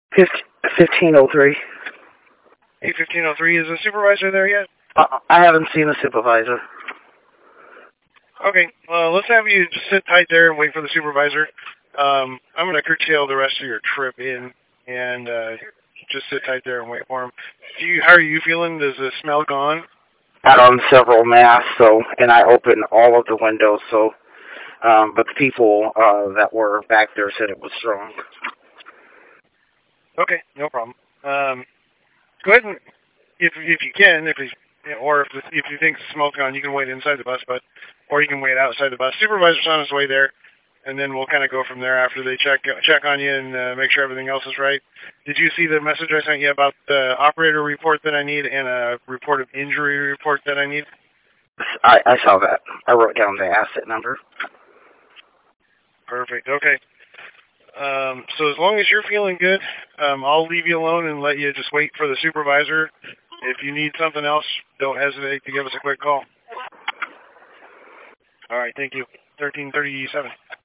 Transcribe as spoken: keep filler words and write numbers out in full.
fifteen oh three. A fifteen oh three, is the supervisor there yet? Uh, I haven't seen the supervisor. Okay, well, let's have you just sit tight there and wait for the supervisor. Um, I'm going to curtail the rest of your trip in, and uh, just sit tight there and wait for him. Do you, how are you feeling? Does the smell gone? Out on several masks, so, and I opened all of the windows, so, um, but the people uh, that were back there said it was strong. Okay, no problem. Um, go ahead and, if if you can, if you, or if if you think the smoke's gone, you can wait inside the bus, but or you can wait outside the bus. Supervisor's on his way there, and then we'll kind of go from there after they check check on you and uh, make sure everything else is right. Did you see the message I sent you about the operator report that I need and a report of injury report that I need? I, I saw that. I wrote down the asset number. Perfect. Okay. Um, so as long as you're feeling good, um, I'll leave you alone and let you just wait for the supervisor. If you need something else, don't hesitate to give us a quick call. All right. Thank you. thirteen thirty-seven.